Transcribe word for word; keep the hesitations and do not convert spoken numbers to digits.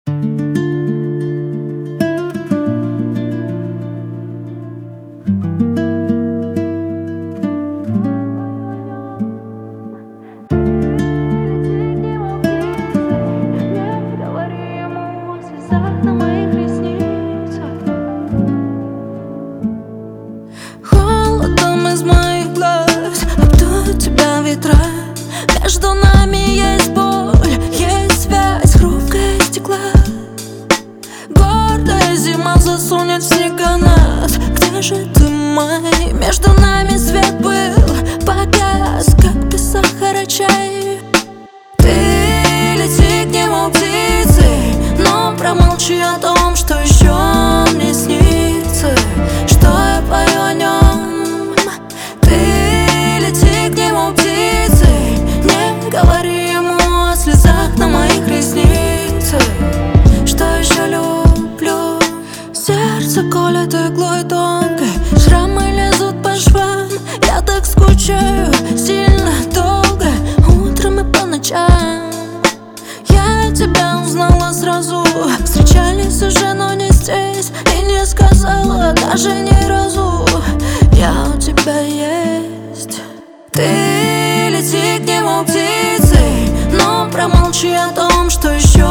На моих ресницах холодом из моих глаз обдуют тебя ветра. Между нами есть боль, есть связь, хрупкое стекла. Гордая зима засунет в снега нас. Где же ты, май? Между нами свет был, погас, как песок чай. Ты лети к нему птицей, но промолчи о том, что еще мне снится, что я пою о нем. Ты лети к нему птицей, не говори ему о слезах на моих ресницах, что еще люблю. Сердце колет иглой тонкой, шрамы лезут по швам. Я так скучаю, сильно, долго, утром и по ночам. Я тебя узнала сразу, встречались уже, но не здесь. И не сказала даже ни разу: я у тебя есть. Ты лети к нему птицей, но промолчи о том, что еще